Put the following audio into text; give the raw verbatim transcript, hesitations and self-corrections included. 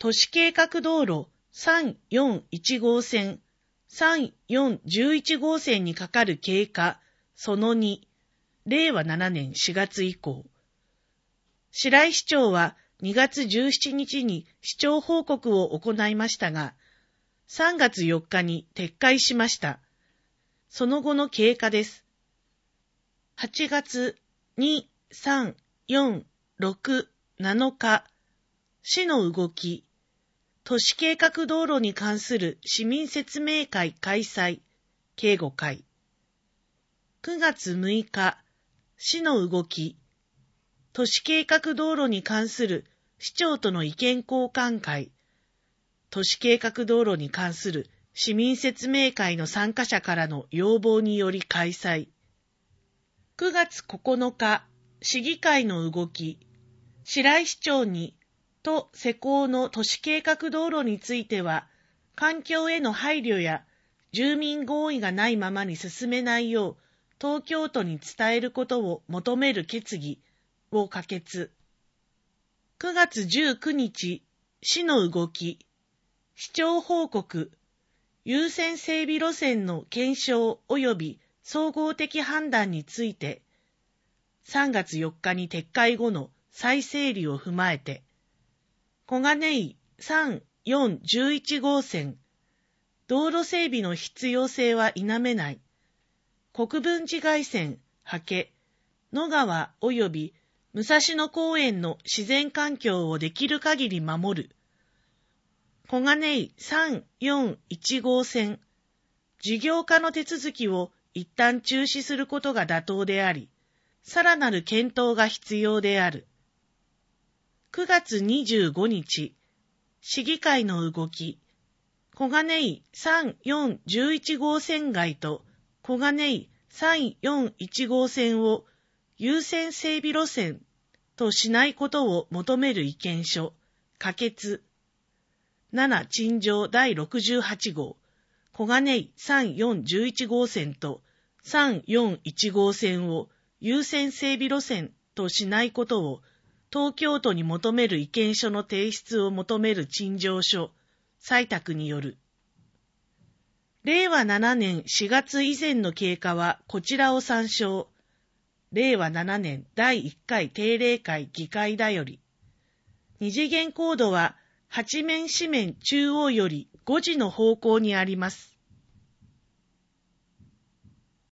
都市計画道路さんよんいち号線、さんよんいち号線にかかる経過そのに、れいわななねんしがつ以降。白井市長はにがつじゅうしちにちに市長報告を行いましたが、さんがつよっかに撤回しました。その後の経過です。はちがつに、さん、よん、ろく、なのか、市の動き、都市計画道路に関する市民説明会開催、計ごかい。くがつむいか、市の動き、都市計画道路に関する市長との意見交換会、都市計画道路に関する市民説明会の参加者からの要望により開催。くがつここのか、市議会の動き、白井市長に、都施工の都市計画道路については、環境への配慮や住民合意がないままに進めないよう、東京都に伝えることを求める決議を可決。くがつじゅうくにち、市の動き、市長報告、優先整備路線の検証及び総合的判断について、さんがつよっかに撤回後の再整理を踏まえて、小金井さん、よん、じゅういち号線、道路整備の必要性は否めない。国分寺街線、刷毛、野川及び武蔵野公園の自然環境をできる限り守る。小金井さん、よん、いち号線、事業化の手続きを一旦中止することが妥当であり、さらなる検討が必要である。くがつにじゅうごにち、市議会の動き、小金井さん、よん、じゅういち号線街と小金井さん、よん、いち号線を優先整備路線としないことを求める意見書、可決。なな陳情だいろくじゅうはち号、小金井さん、よん、じゅういち号線とさん、よん、いち号線を優先整備路線としないことを東京都に求める意見書の提出を求める陳情書、採択による。れいわななねんしがつ以前の経過はこちらを参照。れいわななねんだいいっかい定例会議会だより。二次元コードははち面四面中央よりごじの方向にあります。